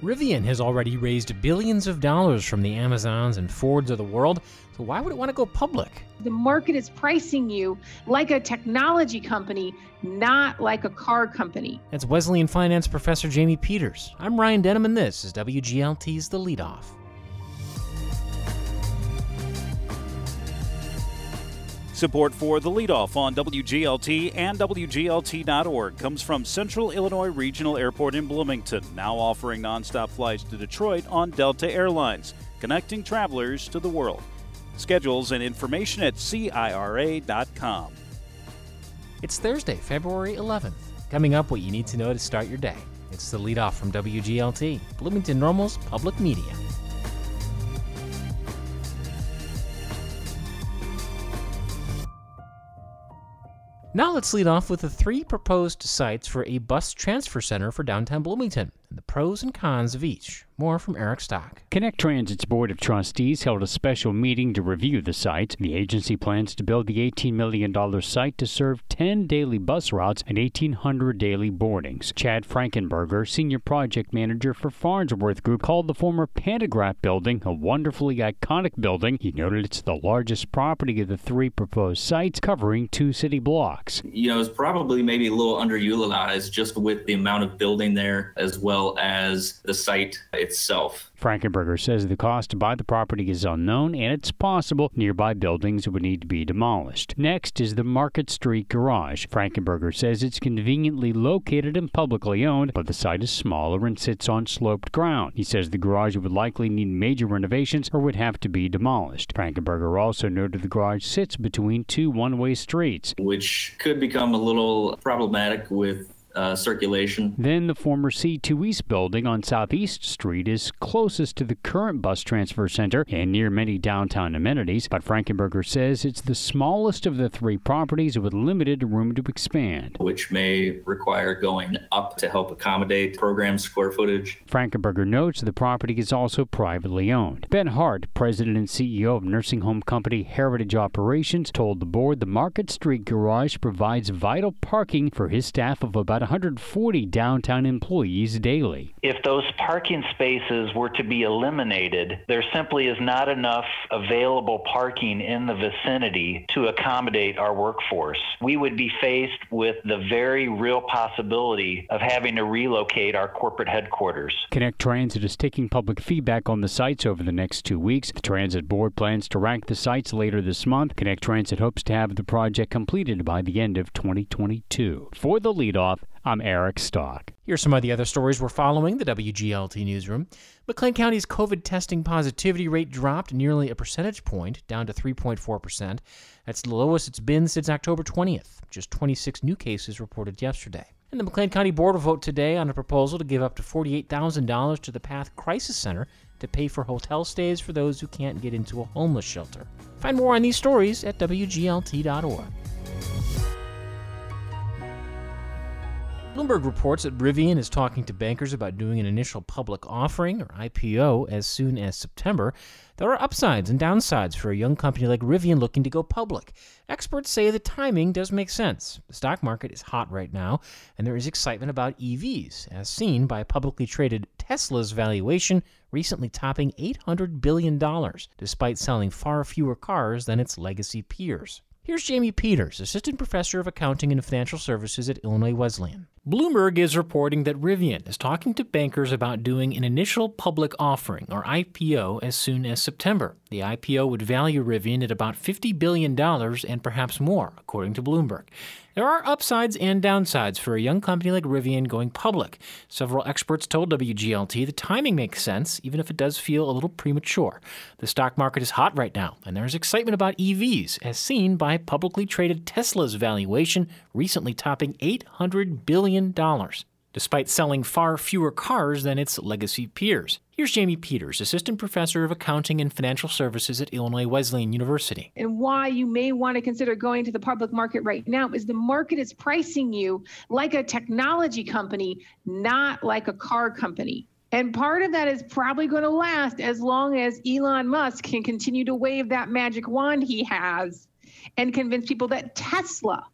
Rivian has already raised billions of dollars from the Amazons and Fords of the world, so why would it want to go public? The market is pricing you like a technology company, not like a car company. That's Wesleyan Finance Professor Jamie Peters. I'm Ryan Denham, and this is WGLT's The Leadoff. Support for The Leadoff on WGLT and WGLT.org comes from Central Illinois Regional Airport in Bloomington, now offering nonstop flights to Detroit on Delta Airlines, connecting travelers to the world. Schedules and information at CIRA.com. It's Thursday, February 11th. Coming up, what you need to know to start your day. It's The Leadoff from WGLT, Bloomington Normal's public media. Now let's lead off with the 3 proposed sites for a bus transfer center for downtown Bloomington, and the pros and cons of each. More from Eric Stock. Connect Transit's Board of Trustees held a special meeting to review the site. The agency plans to build the $18 million site to serve 10 daily bus routes and 1,800 daily boardings. Chad Frankenberger, Senior Project Manager for Farnsworth Group, called the former Pantograph building a wonderfully iconic building. He noted it's the largest property of the 3 proposed sites, covering 2 city blocks. It's probably maybe a little underutilized just with the amount of building there as well as the site itself. Frankenberger says the cost to buy the property is unknown, and it's possible nearby buildings would need to be demolished. Next is the Market Street Garage. Frankenberger says it's conveniently located and publicly owned, but the site is smaller and sits on sloped ground. He says the garage would likely need major renovations or would have to be demolished. Frankenberger also noted the garage sits between 2 one-way streets, which could become a little problematic with circulation. Then the former C2 East building on Southeast Street is closest to the current bus transfer center and near many downtown amenities, but Frankenberger says it's the smallest of the 3 properties with limited room to expand, which may require going up to help accommodate program square footage. Frankenberger notes the property is also privately owned. Ben Hart, president and CEO of nursing home company Heritage Operations, told the board the Market Street Garage provides vital parking for his staff of about 140 downtown employees daily. If those parking spaces were to be eliminated, there simply is not enough available parking in the vicinity to accommodate our workforce. We would be faced with the very real possibility of having to relocate our corporate headquarters. Connect Transit is taking public feedback on the sites over the next 2 weeks. The Transit Board plans to rank the sites later this month. Connect Transit hopes to have the project completed by the end of 2022. For The Leadoff, I'm Eric Stock. Here's some of the other stories we're following the WGLT newsroom. McLean County's COVID testing positivity rate dropped nearly a percentage point, down to 3.4%. That's the lowest it's been since October 20th. Just 26 new cases reported yesterday. And the McLean County Board will vote today on a proposal to give up to $48,000 to the PATH Crisis Center to pay for hotel stays for those who can't get into a homeless shelter. Find more on these stories at WGLT.org. Bloomberg reports that Rivian is talking to bankers about doing an initial public offering, or IPO, as soon as September. There are upsides and downsides for a young company like Rivian looking to go public. Experts say the timing does make sense. The stock market is hot right now, and there is excitement about EVs, as seen by publicly traded Tesla's valuation recently topping $800 billion, despite selling far fewer cars than its legacy peers. Here's Jamie Peters, Assistant Professor of Accounting and Financial Services at Illinois Wesleyan. Bloomberg is reporting that Rivian is talking to bankers about doing an initial public offering, or IPO, as soon as September. The IPO would value Rivian at about $50 billion and perhaps more, according to Bloomberg. There are upsides and downsides for a young company like Rivian going public. Several experts told WGLT the timing makes sense, even if it does feel a little premature. The stock market is hot right now, and there's excitement about EVs, as seen by publicly traded Tesla's valuation recently topping $800 billion, despite selling far fewer cars than its legacy peers. Here's Jamie Peters, Assistant Professor of Accounting and Financial Services at Illinois Wesleyan University. And why you may want to consider going to the public market right now is the market is pricing you like a technology company, not like a car company. And part of that is probably going to last as long as Elon Musk can continue to wave that magic wand he has and convince people that Tesla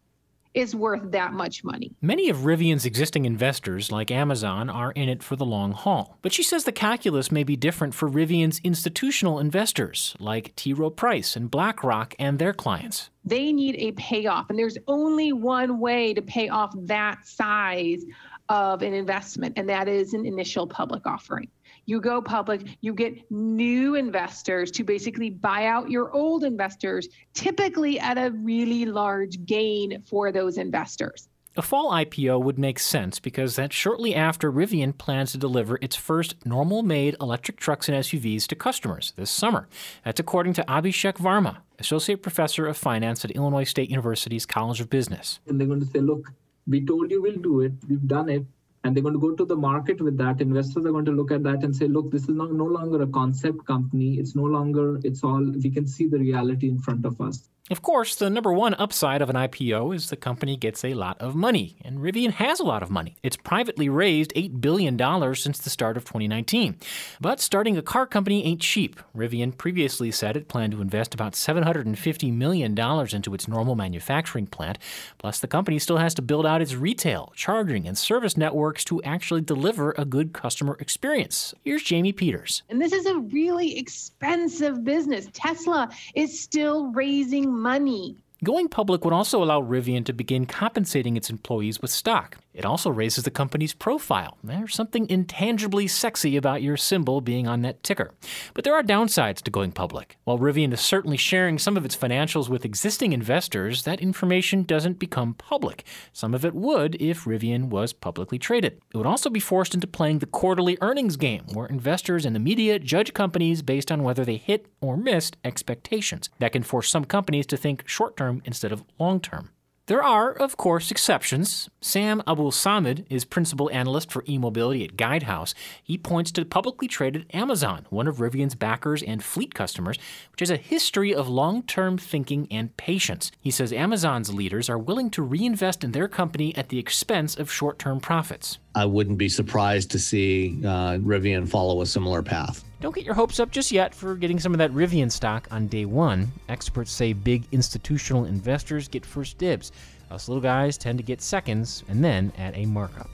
is worth that much money. Many of Rivian's existing investors, like Amazon, are in it for the long haul. But she says the calculus may be different for Rivian's institutional investors, like T. Rowe Price and BlackRock and their clients. They need a payoff, and there's only one way to pay off that size of an investment, and that is an initial public offering. You go public, you get new investors to basically buy out your old investors, typically at a really large gain for those investors. A fall IPO would make sense because that's shortly after Rivian plans to deliver its first normal-made electric trucks and SUVs to customers this summer. That's according to Abhishek Varma, Associate Professor of Finance at Illinois State University's College of Business. And they're going to say, look, we told you we'll do it, we've done it. And they're going to go to the market with that. Investors are going to look at that and say, look, this is no longer a concept company. It's no longer, we can see the reality in front of us. Of course, the number one upside of an IPO is the company gets a lot of money, and Rivian has a lot of money. It's privately raised $8 billion since the start of 2019. But starting a car company ain't cheap. Rivian previously said it planned to invest about $750 million into its normal manufacturing plant. Plus, the company still has to build out its retail, charging, and service networks to actually deliver a good customer experience. Here's Jamie Peters. And this is a really expensive business. Tesla is still raising money. Going public would also allow Rivian to begin compensating its employees with stock. It also raises the company's profile. There's something intangibly sexy about your symbol being on that ticker. But there are downsides to going public. While Rivian is certainly sharing some of its financials with existing investors, that information doesn't become public. Some of it would if Rivian was publicly traded. It would also be forced into playing the quarterly earnings game, where investors and the media judge companies based on whether they hit or missed expectations. That can force some companies to think short-term instead of long-term. There are, of course, exceptions. Sam Abul-Samid is principal analyst for e-mobility at Guidehouse. He points to publicly traded Amazon, one of Rivian's backers and fleet customers, which has a history of long-term thinking and patience. He says Amazon's leaders are willing to reinvest in their company at the expense of short-term profits. I wouldn't be surprised to see Rivian follow a similar path. Don't get your hopes up just yet for getting some of that Rivian stock on day one. Experts say big institutional investors get first dibs. Us little guys tend to get seconds and then at a markup.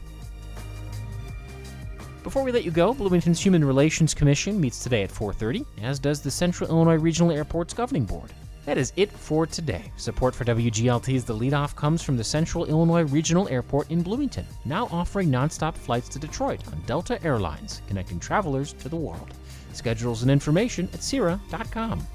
Before we let you go, Bloomington's Human Relations Commission meets today at 4:30, as does the Central Illinois Regional Airport's Governing Board. That is it for today. Support for WGLT's The Leadoff comes from the Central Illinois Regional Airport in Bloomington, now offering nonstop flights to Detroit on Delta Airlines, connecting travelers to the world. Schedules and information at CIRA.com.